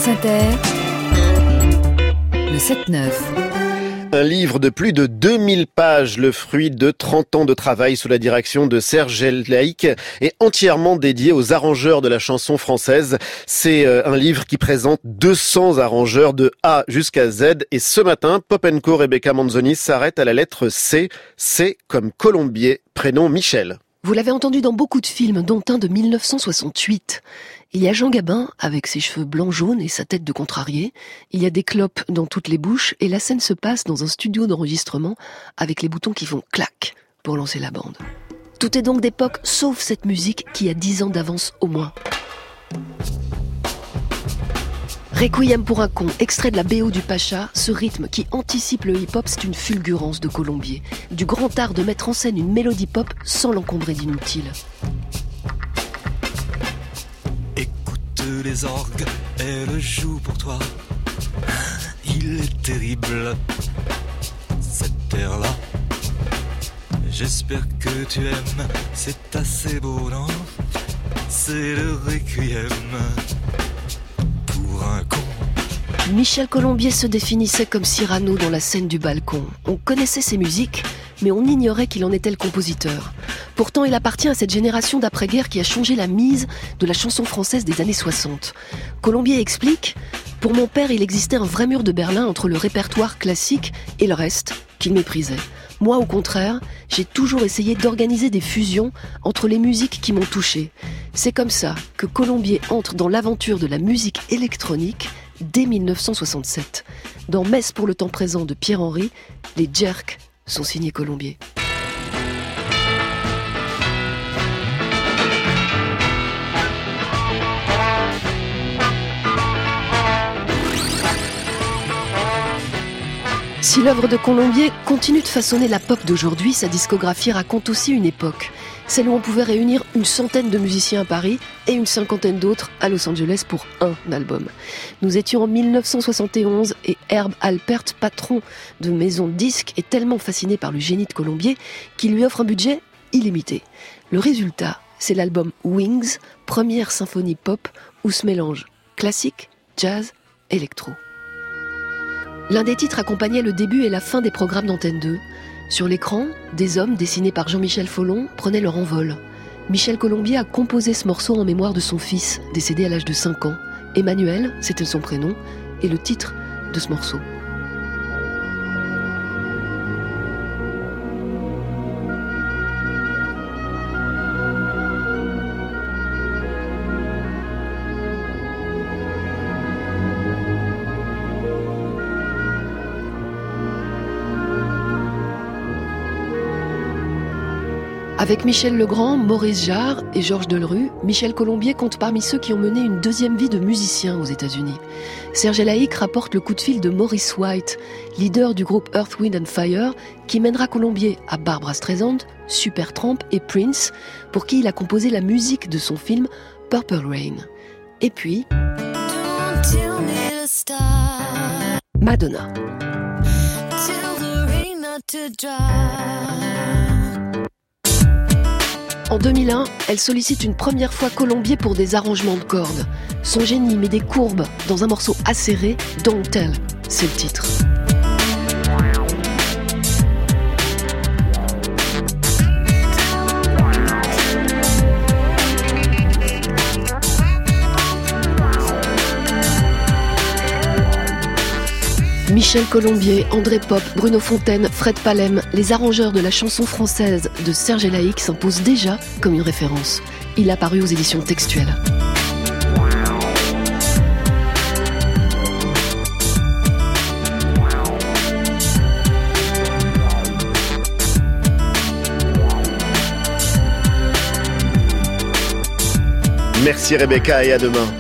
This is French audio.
France Inter, le 7-9. Un livre de plus de 2000 pages, le fruit de 30 ans de travail sous la direction de Serge Laïc, est entièrement dédié aux arrangeurs de la chanson française. C'est un livre qui présente 200 arrangeurs de A jusqu'à Z. Et ce matin, Pop & Co Rebecca Manzoni s'arrête à la lettre C. C comme Colombier, prénom Michel. Vous l'avez entendu dans beaucoup de films, dont un de 1968. Il y a Jean Gabin, avec ses cheveux blancs-jaunes et sa tête de contrarié. Il y a des clopes dans toutes les bouches, et la scène se passe dans un studio d'enregistrement, avec les boutons qui font clac pour lancer la bande. Tout est donc d'époque, sauf cette musique qui a 10 ans d'avance au moins. Requiem pour un con, extrait de la BO du Pacha, ce rythme qui anticipe le hip-hop, c'est une fulgurance de Colombier. Du grand art de mettre en scène une mélodie pop sans l'encombrer d'inutile. Écoute les orgues, elle joue pour toi. Il est terrible, cet air-là. J'espère que tu aimes, c'est assez beau, non? C'est le Requiem. Michel Colombier se définissait comme Cyrano dans la scène du balcon. On connaissait ses musiques, mais on ignorait qu'il en était le compositeur. Pourtant, il appartient à cette génération d'après-guerre qui a changé la mise de la chanson française des années 60. Colombier explique « Pour mon père, il existait un vrai mur de Berlin entre le répertoire classique et le reste, qu'il méprisait. Moi, au contraire, j'ai toujours essayé d'organiser des fusions entre les musiques qui m'ont touché. C'est comme ça que Colombier entre dans l'aventure de la musique électronique dès 1967. Dans Messe pour le temps présent de Pierre Henry, les Jerks sont signés Colombier. Si l'œuvre de Colombier continue de façonner la pop d'aujourd'hui, sa discographie raconte aussi une époque. Celle où on pouvait réunir une centaine de musiciens à Paris et une cinquantaine d'autres à Los Angeles pour un album. Nous étions en 1971 et Herb Alpert, patron de maison de disques, est tellement fasciné par le génie de Colombier qu'il lui offre un budget illimité. Le résultat, c'est l'album Wings, première symphonie pop où se mélangent classique, jazz, électro. L'un des titres accompagnait le début et la fin des programmes d'Antenne 2. Sur l'écran, des hommes dessinés par Jean-Michel Follon prenaient leur envol. Michel Colombier a composé ce morceau en mémoire de son fils, décédé à l'âge de 5 ans. Emmanuel, c'était son prénom, et le titre de ce morceau. Avec Michel Legrand, Maurice Jarre et Georges Delerue, Michel Colombier compte parmi ceux qui ont mené une deuxième vie de musicien aux États-Unis. Serge Laïc rapporte le coup de fil de Maurice White, leader du groupe Earth, Wind & Fire, qui mènera Colombier à Barbra Streisand, Supertramp et Prince, pour qui il a composé la musique de son film Purple Rain. Et puis Madonna. En 2001, elle sollicite une première fois Colombier pour des arrangements de cordes. Son génie met des courbes dans un morceau acéré, Don't Tell, c'est le titre. Michel Colombier, André Pop, Bruno Fontaine, Fred Palem, les arrangeurs de la chanson française de Serge Laïc s'imposent déjà comme une référence. Il a paru aux éditions Textuelles. Merci Rebecca et à demain.